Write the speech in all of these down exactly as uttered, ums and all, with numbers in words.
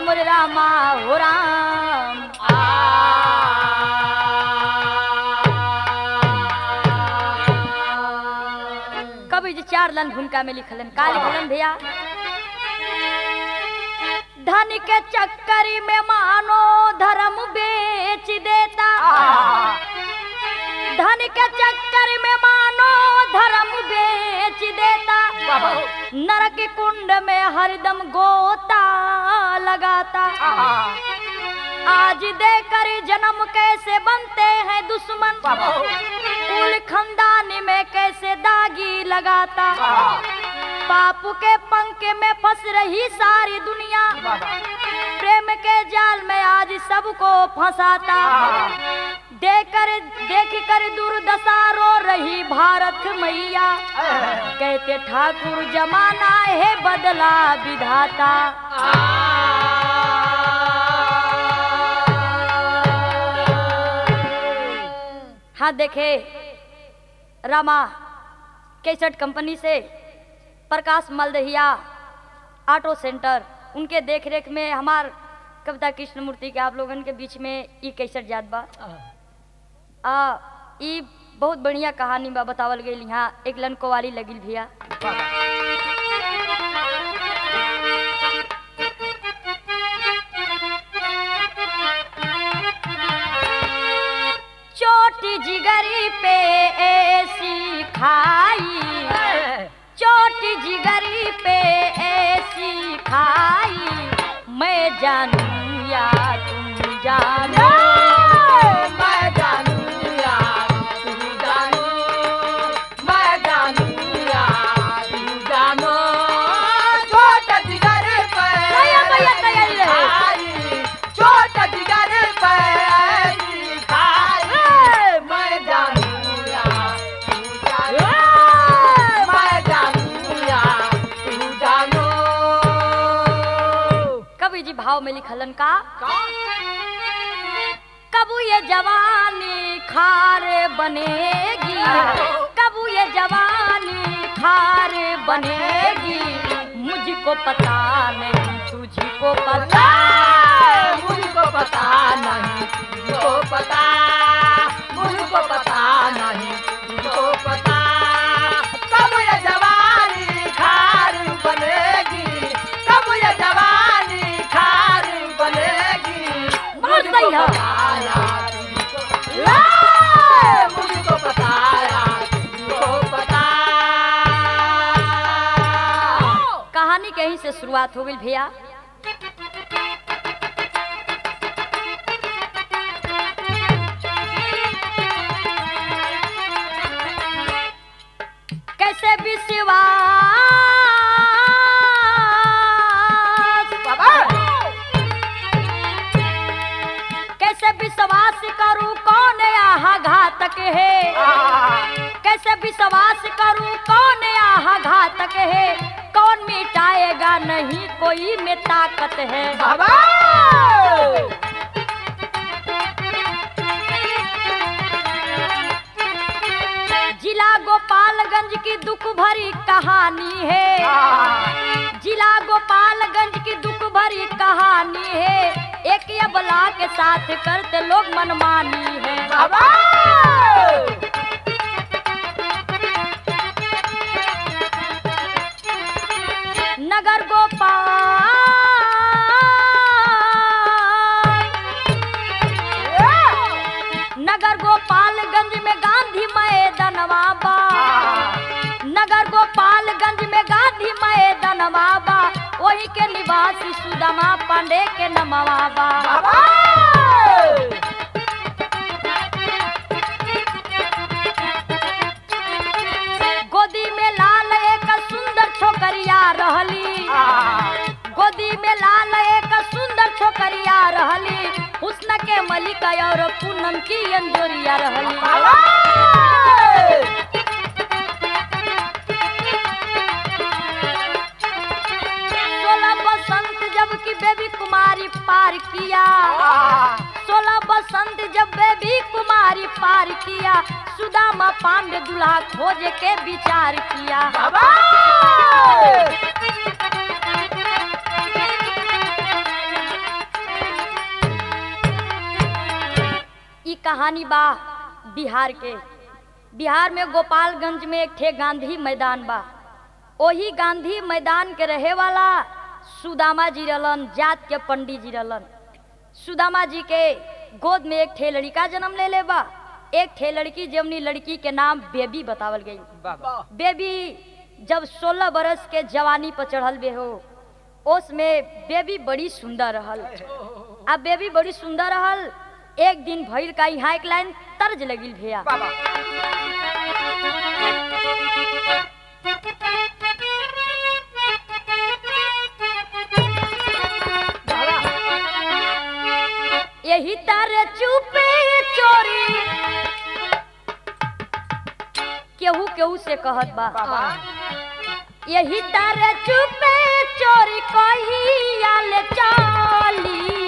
मोरे रामा हो राम। कवि जी चार लाइन भूमिका में लिखलन। का लिखलन भैया? धन के चक्कर में मानो धर्म बेच देता, धन के चक्कर में मानो धर्म बेच देता, नरक कुंड में हरदम गोता लगाता। आज देकर जन्म कैसे बनते हैं दुश्मन, कुल खानदान में कैसे दागी लगाता। पाप के पंख में फंस रही सारी दुनिया, प्रेम के जाल में आज सबको फंसाता। देखकर देख कर दुर्दशा रो रही भारत मैया, कहते ठाकुर जमाना है बदला विधाता। हाँ देखे रामा कैसेट कंपनी से प्रकाश मलदहिया ऑटो सेंटर, उनके देखरेख में हमार कविता कृष्णमूर्ति के आप लोगन के बीच में ई कैसेट जात बा। आ ई बहुत बढ़िया कहानी बा बतावल गई। यहाँ एक लनको वाली लगिल भैया। चोटी जिगरी पे ऐसी खाई, चोटी जिगरी पे ऐसी खाई, मैं जानूं या तुम जानो, मैं जानूं या तुम जानो, मैं जानूं या तुम जानो। छोट जिगर पे खाई, छोट जिगर पे ऐसी खाई, मैं जानूं या तुम जानो, मैं जानूं या तुम जानो। कवि जी भाव में लिखलन का? कबू ये जवानी खार बनेगी, कबू ये जवानी खार बनेगी, मुझको पता नहीं तुझको पता, मुझको पता नहीं तुझको पता, मुझको पता नहीं तुझको पता। कब ये जवानी खार बनेगी, कब ये जवानी खार बनेगी, बहुत सही है। मुझको बताया तुझको पता। कहानी कहीं से शुरुआत हो गई भैया। कैसे विश्वास कैसे विश्वास करूं कौन यहाँ घातक है, कैसे विश्वास करूं कौन यहाँ घातक है, कौन मिटाएगा नहीं कोई में ताकत है। बाबा जिला गोपालगंज की दुख भरी कहानी है, जिला गोपालगंज की दुख भरी कहानी है, एक ये बला के साथ करते लोग मनमानी है। बाबा नगर गोपाल नगर गोपालगंज में गांधी मैदानवा बा, नगर गोपालगंज में गांधी मैदानवा बा, वही के निवासी सुदामा पांडे के नमवा बा। गोदी में लाल एक सुंदर छोकरिया रहली, गोदी में लाल एक सुंदर छोकरिया रहली, हुस्न के मलिका और पूनम की अंजोरिया रहली। सोलह बसंत जब की बेबी कुमारी पार किया, सोलह बसंत जब बेबी कुमारी पार किया, सुदामा पांडे दूल्हा खोज के विचार किया। कहानी बा बिहार के। बिहार में गोपालगंज में एक ठे गांधी मैदान बा। वही गांधी मैदान के रहे वाला सुदामा जी रहलन, जात के पंडित जी रहलन। सुदामा जी के गोद में एक ठे लड़का जन्म ले ले बा। एक ठे लड़की, जमनी लड़की के नाम बेबी बतावल गई। बेबी जब सोलह बरस के जवानी पर चढ़ल बे हो, उसमें बेबी बड़ी सुंदर रहल। अब बेबी बड़ी सुंदर रहल। एक दिन भइल का यहाँ एक लाइन तर्ज लगिल भैया। यही तरह चुपे चोरी केहू केहू से कहत बा। यही तरह चुपे चोरी कहियाल चाली।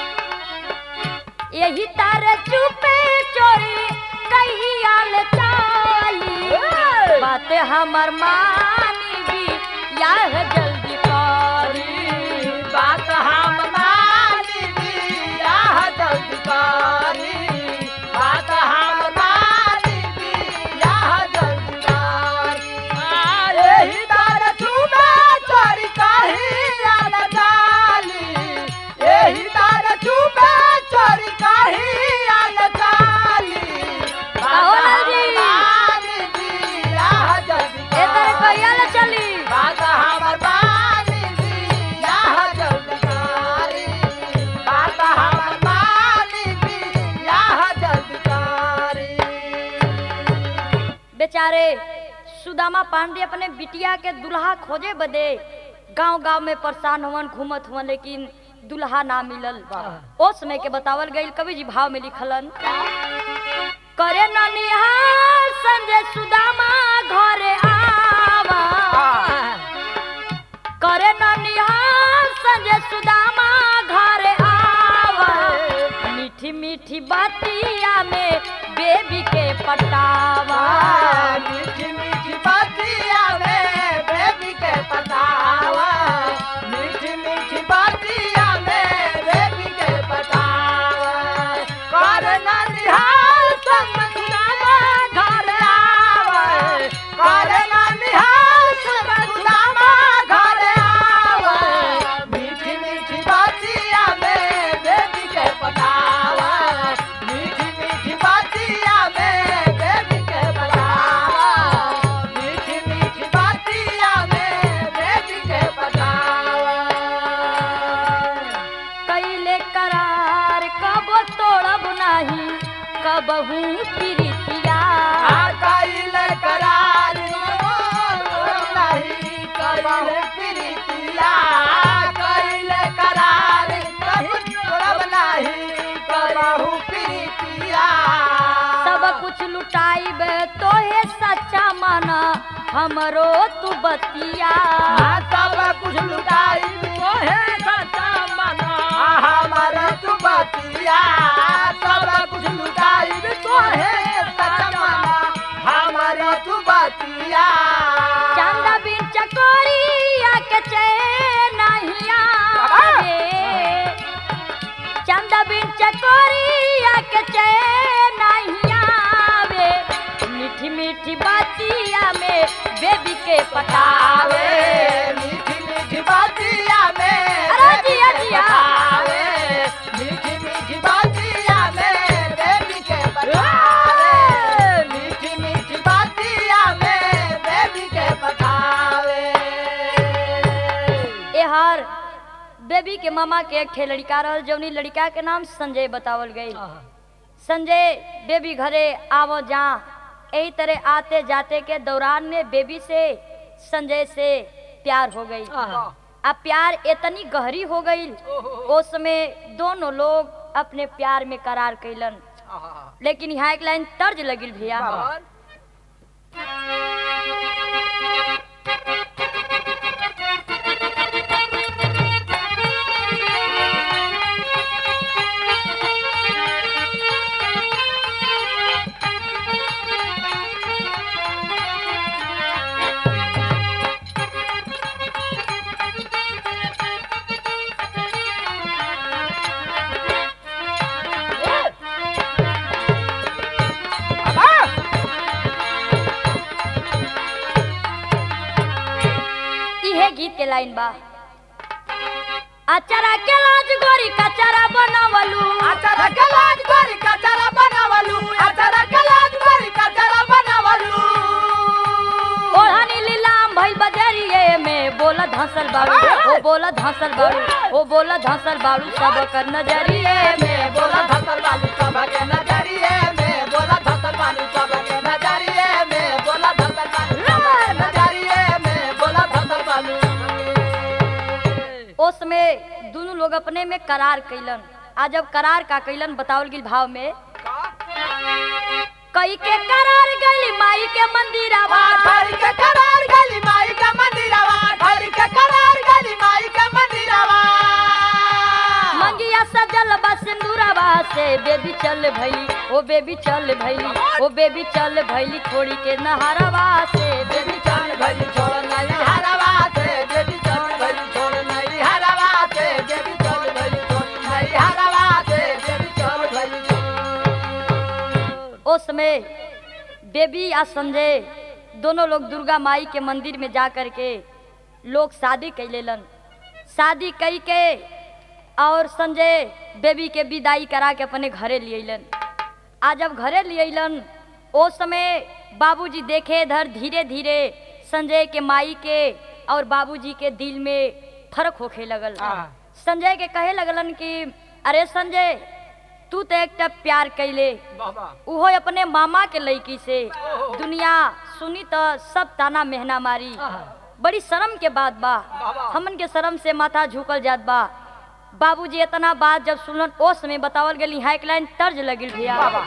यही तरह चुपे चोरी कहियाल चाली। बात हमर मानी भी यह जल्दी करी। बात हम मानी भी यह जल्दी करी। बात हम मानी भी यह जल्दी करी। यही तरह चुपे चोरी कहियाल चाली। यही तरह चुपे चोरी कहियाल चाली। कहो लाल जी। मानी भी यह जल्दी ए तरह कहियाल चली। बात हमर मानी भी यह जल्दी करी। बात हमर मानी भी यह जल्दी करी। बेचारे सुदामा पांडे अपने बिटिया के दुल्हा खोजे बदे गांव गांव में परेशान हुवन, घूमत हुवन, लेकिन दुल्हा ना मिलल। ओ समय के बतावल गई। कवि जी भाव में लिखलन, करे ननिहाल संजय सुदामा घरे आवा। करे ननिहाल संजय सुदामा घरे आवा। मीठी मीठी बातिया में बेबी के पटावा। मीठी मीठी बातिया में बेबी के पटावा। मीठी मीठी बातिया में बेबी के पटावा। कर ननिहाल संग सुदामा घर आवे। कर ननिहाल संग सुदामा घर आवे। मीठी मीठी बातिया में बेबी के पटावा। मीठी मीठी बातिया में बेबी के पटावा। मीठी मीठी बातिया में बेबी के पटावा। कैले करार कब तोड़ब नाही कबहू प्रीतिया। कैल करार नहीं कबहू प्रीतिया। कैल करार तोड़ब नहीं कबहू प्रीतिया। सब कुछ लुटाइब तोहे सच्चा माना हमरो तू बतिया। सब कुछ लुटाई तोहे सच्चा माना हमर तू बतिया। सब कुछ लुटाई तोहे सच्चा माना हमर तू बतिया। चंदा बिन चकोरिया के चैन नहीं आवे। चंदा बिन चकोरिया के चैन नहीं आवे। मीठी मीठी बातिया में बेबी के पटावे। मीठी मीठी बातिया में अरे जिया जिया। पटावे। मीठी मीठी बातिया में बेबी के पटावे। मीठी मीठी बातिया में बेबी के पटावे। एहर बेबी के मामा के एक ठे लड़का रहल, जौनी लड़का के नाम संजय बतावल गई। संजय बेबी घरे आवो जा। यही तरह आते जाते के दौरान में बेबी से संजय से प्यार हो गई। अब प्यार इतनी गहरी हो गई, उस समय दोनों लोग अपने प्यार में करार कैलन। लेकिन यहाँ एक लाइन तर्ज लगिल भैया। ये गीत के लाइन बा अचारा के लाज गोरी कचरा बनावलू अचारा के लाज गोरी कचरा बनावलू अचारा के लाज गोरी कचरा बनावलू ओढ़नी लीलाम भई बजरिए में बोला धंसल बाड़ू ओ बोला धंसल बाड़ू ओ बोला धंसल बाड़ू सब कर नजरिए में बोला धसल बालू सबके नजरिए में बोला धसल बालू सबके नजरिए में बोला धसल बालू सबके नजरिए में बोला धसल बालू उस में दोनों लोग अपने में करार कैलन आज जब करार का कैलन बतावल गिल भाव में कई के करार गली माई के मंदिरवा घर के करार गली माई के मंदिरवा घर के करार गली माई के मंदिरवा मंगिया सजल बा सिंदूरवा से बेबी चल भई ओ बेबी चल भई ओ बेबी चल भई थोड़ी के नहरवा से बेबी चल भई छोड़ नहीं हरवा से बेबी चल भई छोड़ नहीं हरवा से बेबी चल भई छोड़ नहीं हरवा से बेबी चल भई उस समय बेबी और संजय दोनों लोग दुर्गा माई के मंदिर में जा कर के लोग शादी कर लेलन शादी कई के और संजय बेबी के विदाई करा के अपने घरे लियलन आज जब घरे लियलन उस समय बाबूजी देखे इधर धीरे धीरे संजय के माई के और बाबूजी के दिल में फर्क होखे लगल संजय के कहे लगलन कि अरे संजय तू तो एक प्यार कैले उहो अपने मामा के लड़की से दुनिया सुनी तो सब ताना मेहना मारी बड़ी शर्म के बात बा हमन के शर्म से माथा झुकल जात बा बाबूजी इतना बात जब सुनलन ओ समय बतावल गेली हाई लाइन तर्ज लगिल भैया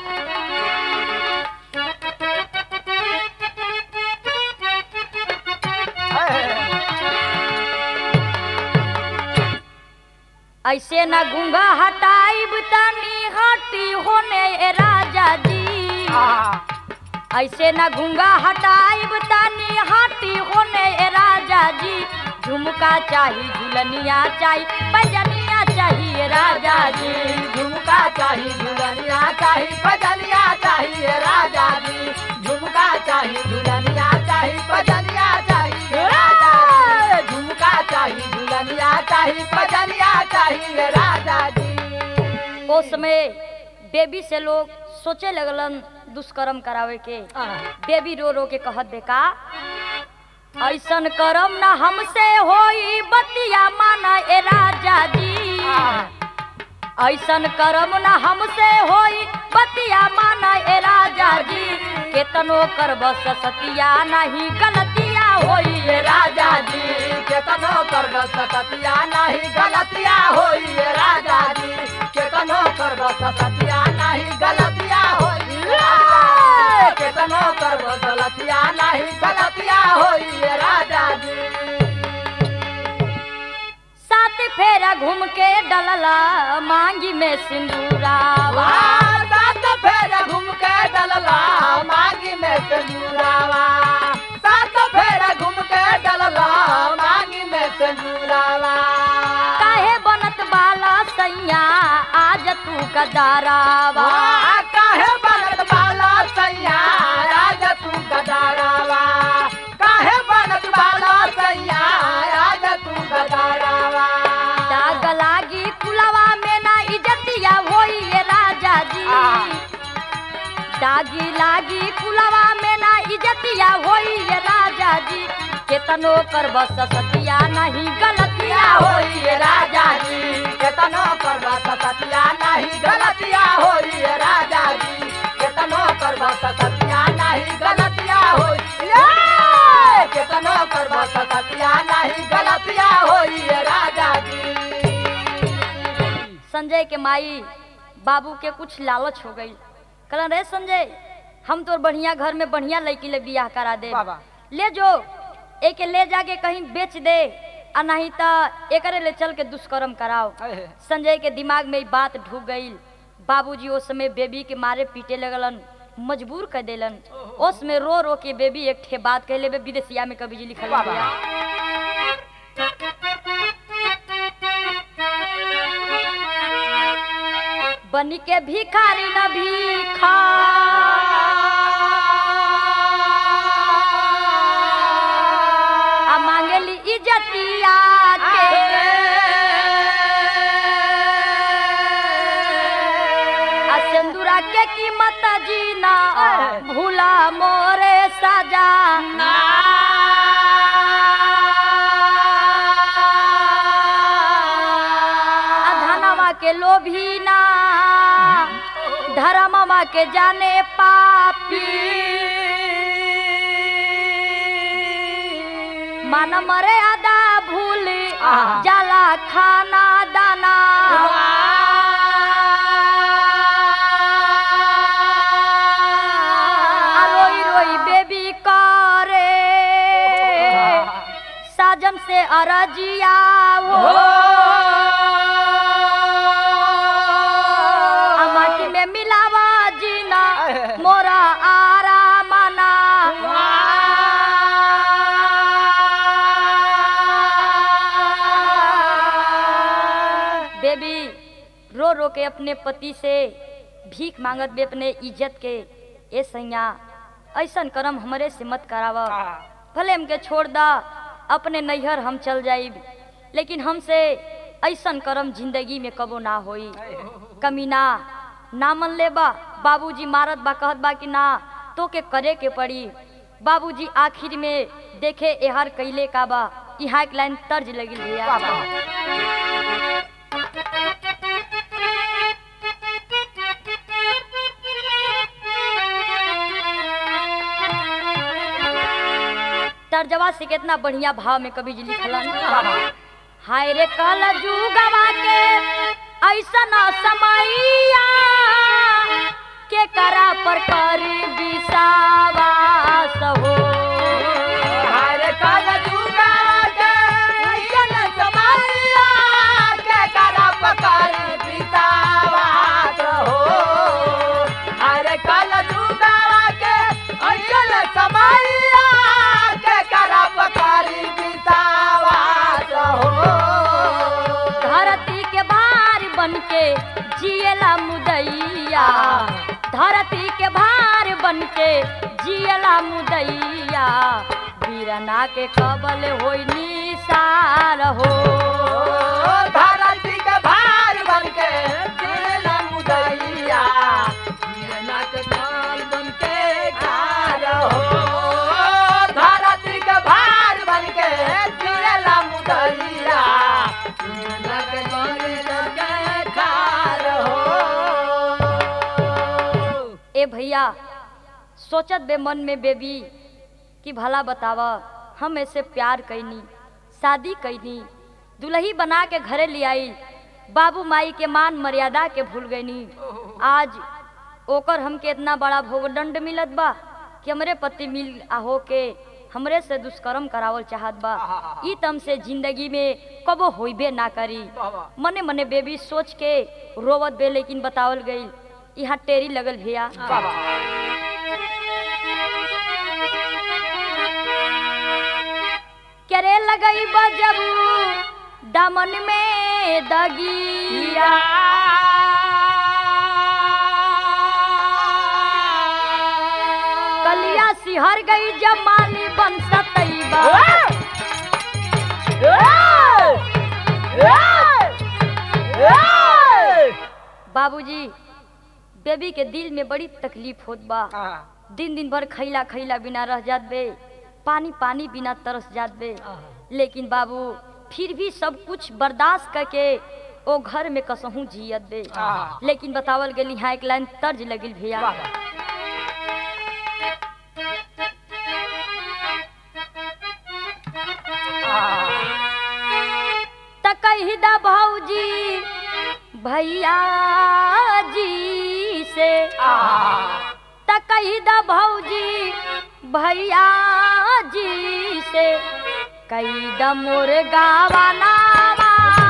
ऐसे न गुंगा हटाई तनी हटी होने ए राजा जी ऐसे न गुंगा हटाई तनी हटी होने ए राजा जी झुमका चाहिए झुलनिया चाहिए पैजनिया चाहिए राजा जी झुमका चाहिए झुलनिया चाहिए पैजनिया चाहिए राजा जी झुमका चाहिए झुलनिया चाहिए पैजनिया चाहिए राजा झुमका चाहिए झुलनिया चाहिए पैजनिया चाहिए राजा जी उस समय बेबी से लोग सोचे लगलन दुष्कर्म करावे के बेबी रो रो के कहत बेका ऐसन करम ना हमसे होई बतिया माना ए राजा जी ऐसन करम ना हमसे होई बतिया माना ए राजा जी केतनो करब सतिया नहीं गलतिया होई ए राजा जी केतनो करब सतिया नहीं गलतिया होई ए राजा जी केतनो करब सतिया नहीं गलतिया होई केतनो करब गलतिया नहीं गलतिया होई ए राजा जी सात फेरा घूम के डलला मांगी में सिंदूरावा सात फेरा घूम के डलला मांगी में सिंदूरावा सात फेरा घूम के डलला मांगी में सिंदूरावा काहे बनत बाला सैया आज तू गदारावा काहे बनत बाला सैया आज तू गदारावा काहे बनत बाला सैया आज तू गदारावा दाग लागी कुलवा में ना इज्जतिया होई ए राजा जी दागी लागी कुलवा में ना इज्जतिया होई ए राजा जी केतनो करब सतिया नहीं गलतिया होई ए राजा जी केतनो करब सतिया नहीं गलतिया होई ए राजा जी केतनो करब सतिया नहीं गलतिया होई केतनो करब सतिया नहीं गलतिया होई ए राजा जी संजय के माई बाबू के कुछ लालच हो गई कहलन रे संजय हम तो बढ़िया घर में बढ़िया लड़की ले बियाह करा दे ले जो एक ले जाके कहीं बेच दे आ नहीं तो एकरे ले चल के दुष्कर्म कराओ संजय के दिमाग में बात ढुक गई बाबूजी उस समय बेबी के मारे पीटे लगलन मजबूर कर देलन उस में रो रो के बेबी एक ठे बात कह ले विदेशिया में कभी जी लिखल गया बनी के भिखारी न भीखा आ मांगे देली इज्जतिया के आ सिंदूरा के कीमत जीना भूला मोरे सजा आ धनवा के लोभी ना धर्मवा के जाने पापी मन मरे आदा भूल जाला खाना दाना आ रोई रोई बेबी करे साजन से अरजिया हो आ माटी में मिलावा जीना मोरा आरा माना बेबी रो रो के अपने पति से भीख मांगत बे अपने इज्जत के ए सैया ऐसन करम हमरे से मत कराव भले हमके छोड़ दा अपने नैहर हम चल जाइब लेकिन हमसे ऐसन करम जिंदगी में कबो ना होई कमीना ना मन लेबा बाबूजी मारत बा कहत बा कि ना तो के करे के पड़ी बाबूजी आखिर में देखे एहर कैले का बा यहाँ एक लाइन तर्ज लगी भैया तर्जवा से कितना बढ़िया भाव में कवि जी लिखला हाय रे कल जुगवा के ऐसा न समैया के करा पर करी विश्वास हो हाय रे कल जुगवा के ऐसा न समैया के करा पर करी विश्वास हो हाय रे कल जुगवा के ऐसा न समैया धरती के भार बन के जियला मुदैया धरती के भार बन के जियला मुदैया वीरना के कबल होई निसार हो धरती के भार बन के जियला मुदैया वीरना के कबल बन के खार हो धरती के भार बन के जियला मुदैया वीरना के कबल के खार हो ए भैया सोचत बे मन में बेबी कि भला बतावा हम ऐसे प्यार कैनी शादी कैनी दुल्ही बना के घरे ले आई बाबू माई के मान मर्यादा के भूल गईनी आज ओकर हमके इतना बड़ा भोगदंड मिलत बा कि हमरे पति मिल हो के हमरे से दुष्कर्म करावल चाहत बा ई तम से जिंदगी में कबो होइबे ना करी मने मने बेबी सोच के रोवत बे लेकिन बतावल गई यहाँ टेरी लगल भैया करे लगई बजब दामन में दगिया कलिया सिहर गई जब माली बन सतैबा बाबूजी बेबी के दिल में बड़ी तकलीफ होत बा दिन दिन भर खैला खैला बिना रह जात बे पानी पानी बिना तरस जात बे लेकिन बाबू फिर भी सब कुछ बर्दाश्त करके ओ घर में कसहूं जियत बे लेकिन बतावल गेली यहाँ एक लाइन तर्ज लगिल भैया त कही दा भौजी भैया जी से त कही दा भौजी भैया जी से कई द मोर गावा नावा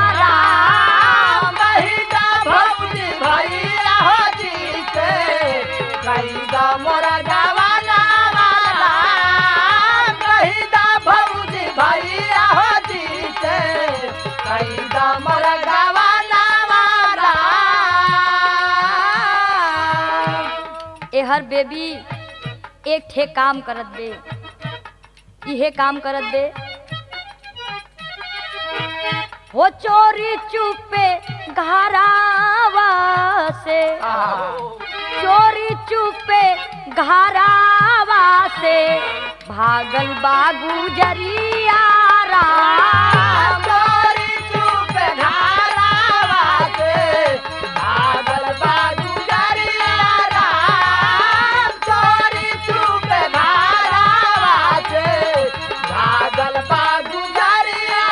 कही दा भौजी भैया जी से कही दा मोर गावा नावा कही दा भौजी भैया जी से कही दा मोर गावा नावा एहर बेबी एक ठे काम करत दे इहे काम करत दे हो चोरी चुपे घरावा से, चोरी चुपे घरावा से भागल बागू जरिया राम। चोरी चुपे घरावा से भागल बागू जरिया राम। चोरी चुपे घरावा से भागल बागू जरिया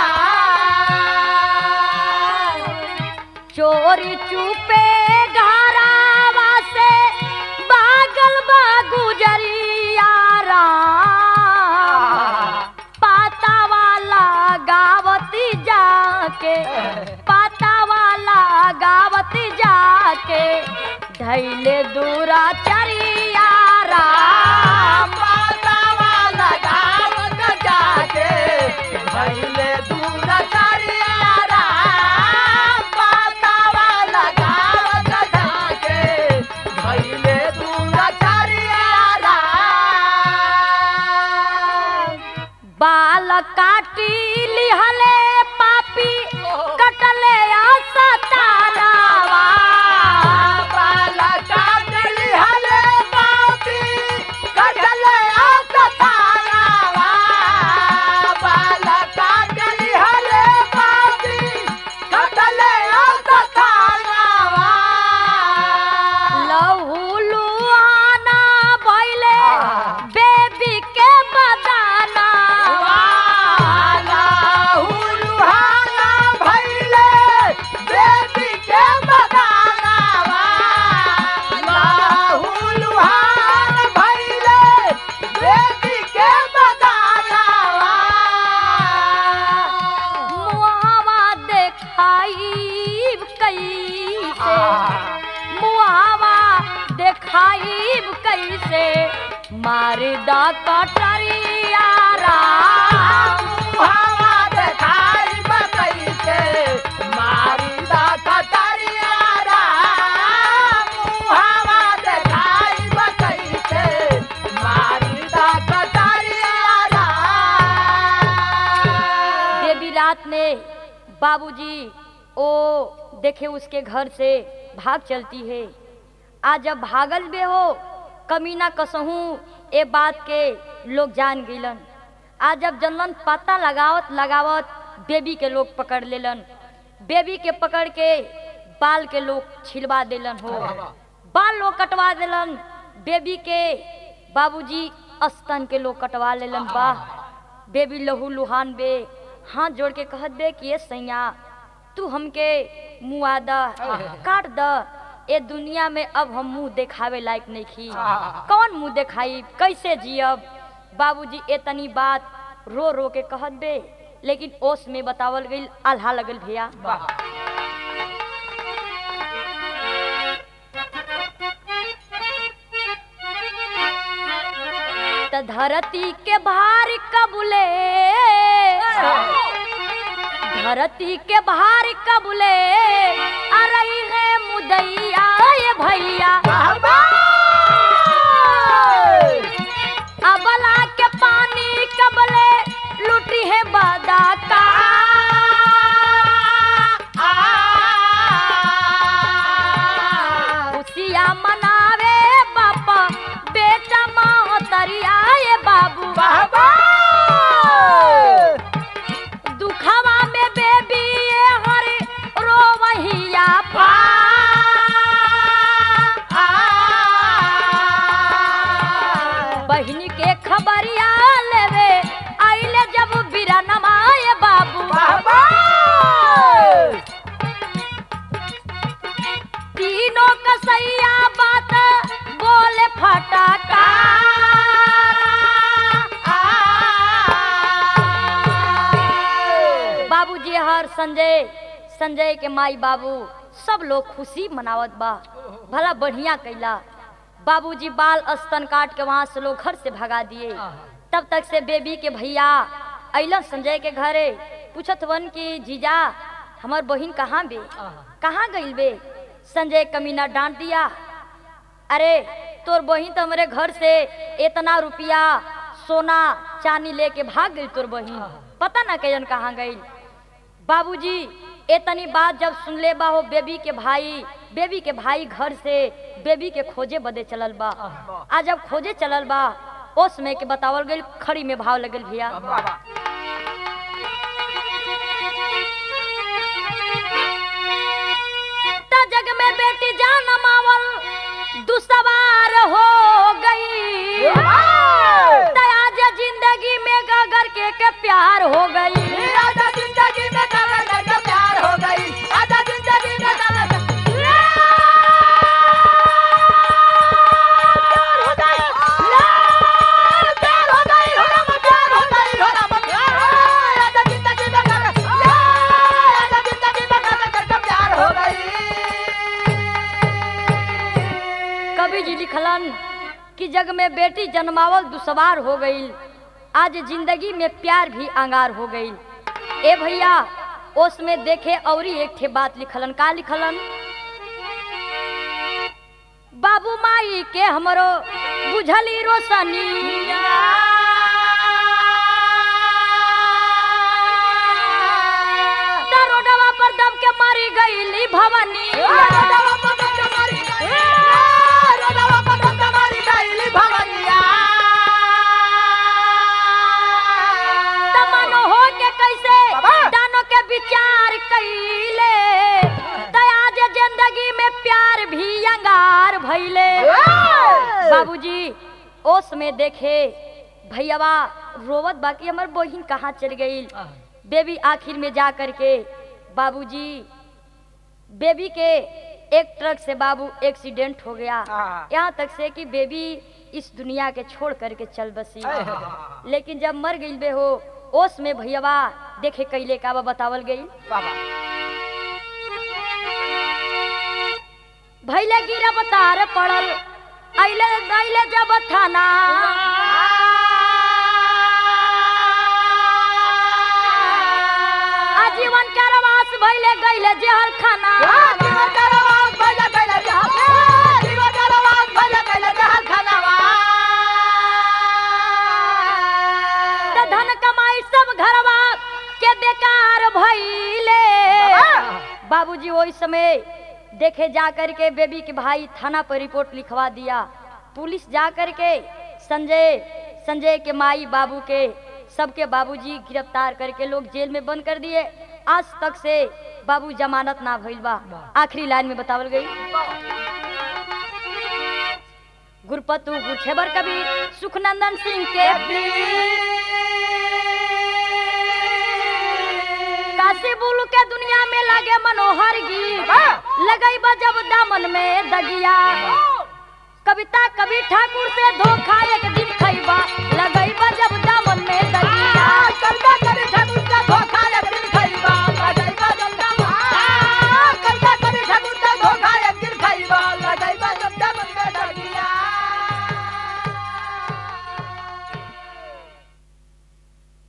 राम। चोरी चुपे घरावा से भागल बागू जरिया राम। पाता वाला गावती जाके, पाता वाला गावती जाके धैले दूरा चरिया राम। पाता वाला गावत जाके धैले दूरा चरिया राम। पाता वाला गावत जाके धैले दूरा चरिया राम। बाल काटी लिहले पापी कटले आसा तारावा। बाला काटली हले पापी कटले आत तारावा। बाला काटली हले पापी कटले आत तारावा। लहू लुआना भइले बेबी के बदाना। वाला हुलुहाना भइले बेबी के बदानावा। हुलुहान भइले बेबी के बदानावा। मुहावा देखाइब कैसे, मुहावा देखाइब कैसे मारदा कटरिया राम। मुहावा देखाई कैसे मारिदा कटरिया राम। मुहावा देखाई कैसे मारिदा कटरिया राम। देवी रात ने बाबूजी ओ देखे उसके घर से भाग चलती है। आज जब भागल बे हो कमीना कसहूँ ए बात के लोग जान गईलन। आज जब जनलन पता लगावत लगावत बेबी के लोग पकड़ लेलन। बेबी के पकड़ के बाल के लोग छिलवा देलन हो, बाल लोग कटवा देलन। बेबी के बाबूजी स्तन के लोग कटवा लेलन। वाह बेबी लहू लुहान बे हाथ जोड़ के कहत बे कि ये सैया तू हमके मुआदा काट द। ए दुनिया में अब हम मुंह देखावे लायक नहीं खी। कौन मुंह देखाई, कैसे जियब। बाबूजी ए तनी बात रो रो के कहत बे, लेकिन ओस में बतावल गई आल्हा लगल भैया। त धरती के भार कबूले, धरती के भार कबूले आ रही है मुदैया ये भैया। अबला के पानी कबले लुटी है बादा का। खुशिया मनावे बापा बेटा मोहतरिया ये बाबू। दुखवा में बेबी ये हर रो वहिया पा। बहन के खबरिया लेवे आइले जब बिरा नमाए बाबू। तीनों कसैया बात बोले फटाका। बाबूजी हर संजय संजय के माई बाबू सब लोग खुशी मनावत बा। भला बढ़िया कैला। बाबूजी बाल स्तन काट के वहां से लोग घर से भगा दिए। तब तक से बेबी के भैया अइलन संजय के घरे, पूछत वन कि जीजा हमार बहिन कहाँ बे, कहाँ गइल बे। संजय कमीना डांट दिया, अरे तोर बहिन तो हमारे घर से इतना रुपया सोना चांदी लेके भाग गई। तोर बहिन पता ना कैन कहाँ गई। बाबूजी इतनी बात जब सुन ले बा हो बेबी के भाई बेबी के भाई घर से बेबी के खोजे बदे चलल बा। आज जब खोजे चलल बा ओस में के बतावल गई खड़ी में भाव लगल भैया। जग में बेटी जान मावल दुसवार हो गई आज जिंदगी में गगर के, के प्यार हो गई जिंदगी में गगर के प्यार हो गई आजा जिंदगी में गगर लिखलन कि जग में बेटी जन्मावल दुसवार हो गई आज जिंदगी में प्यार भी अंगार हो गई। ए भैया उसमें देखे औरी एक ठे बात लिखलन का लिखलन बाबू माई के हमरो बुझली रोशनी रोडवा पर दम के मारी गई भवानी विचार कैले दयाज जिंदगी में प्यार भी अंगार भइले। बाबूजी ओस में देखे भैयावा रोवत बाकी हमर बहिन कहाँ चल गई। बेबी आखिर में जा करके बाबूजी बेबी के एक ट्रक से बाबू एक्सीडेंट हो गया। यहाँ तक से कि बेबी इस दुनिया के छोड़ करके चल बसी। लेकिन जब मर गई बे हो ओस में भैयावा देखे कैले का बतावल गई भैले गिरफ्तार पड़ल अइले गइले जब थाना आजीवन कारावास भैले गइले जेल खाना आजीवन कारावास भैले गइले जेल कारावास भैले गइले जेल खाना धन कमाई सब घरवा के बेकार भइले। बाबूजी वही समय देखे जा करके बेबी के भाई थाना पर रिपोर्ट लिखवा दिया। पुलिस जा करके संजय संजय के माई बाबू के सबके बाबूजी गिरफ्तार करके लोग जेल में बंद कर दिए। आज तक से बाबू जमानत ना भइल बा। आखिरी लाइन में बतावल गई गुरपतु गुरछेबर कवि सुखनंदन सिंह के काशी बुल के दुनिया में लगे मनोहर गीत लगई जब दामन में दगिया कविता कवि ठाकुर से धोखा एक दिन खैबा लगई जब दामन में दगिया।